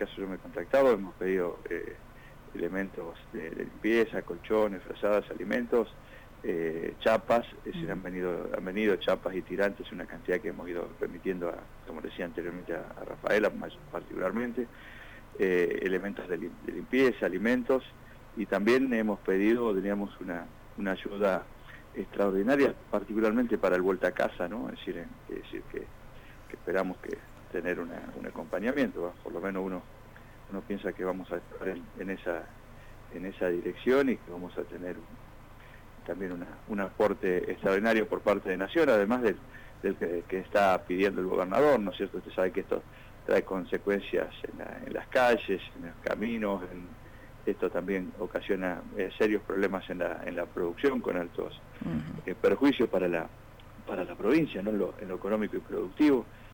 caso yo me he contactado, hemos pedido elementos de limpieza, colchones, frazadas, alimentos, chapas, han venido chapas y tirantes, una cantidad que hemos ido remitiendo, como decía anteriormente, a Rafaela particularmente, elementos de limpieza, alimentos, y también hemos pedido, teníamos una ayuda extraordinaria, particularmente para el vuelta a casa, ¿no? Es decir, que esperamos que tener un acompañamiento, ¿va? Por lo menos uno piensa que vamos a estar en esa dirección y que vamos a tener también un aporte extraordinario por parte de Nación, además del que está pidiendo el gobernador, ¿no es cierto? Usted sabe que esto trae consecuencias en las calles, en los caminos, esto también ocasiona serios problemas en la producción, con altos perjuicios para la provincia, ¿no? En lo económico y productivo.